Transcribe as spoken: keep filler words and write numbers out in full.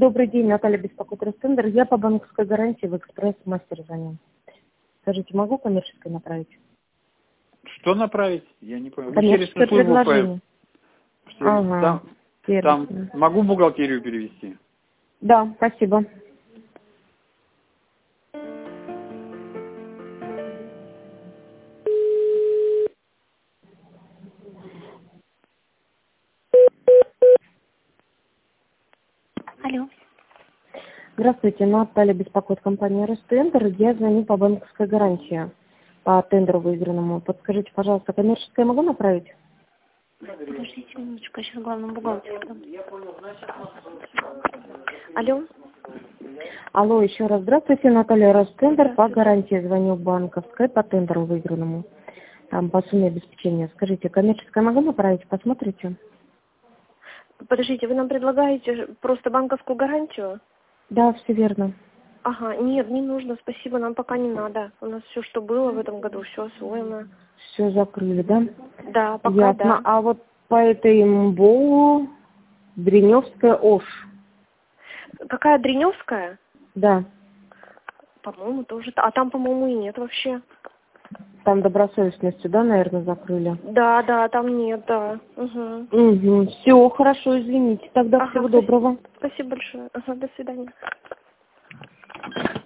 Добрый день, Наталья беспокоит Ростендер. Я по банковской гарантии в экспресс-мастер звоню. Скажите, могу коммерческой направить? Что направить? Я не понял. Коммерческое предложение. Что, ага, там, там могу бухгалтерию перевести? Да, спасибо. Алло. Здравствуйте, Наталья беспокоит компания Ростендер. Я звоню по банковской гарантии, по тендеру выигранному. Подскажите, пожалуйста, коммерческое могу направить? Подождите минуточку, я сейчас главному бухгалтеру. Алло. Алло, еще раз здравствуйте, Наталья Ростендер. По гарантии звоню банковской, по тендеру выигранному. Там по сумме обеспечения. Скажите, коммерческое могу направить? Посмотрите? Подождите, вы нам предлагаете просто банковскую гарантию? Да, все верно. Ага, нет, не нужно, спасибо, нам пока не надо. У нас все, что было в этом году, все освоено. Все закрыли, да? Да, пока Ясно. да. А вот по этой МБО Дреневская ОШ. Какая Дреневская? Да. По-моему, тоже. А там, по-моему, и нет вообще. Там добросовестностью, да, наверное, закрыли? Да, да, там нет, да. Угу. Угу. Все, хорошо, извините. Тогда Ага, всего спасибо. доброго. Спасибо большое. Ага, до свидания.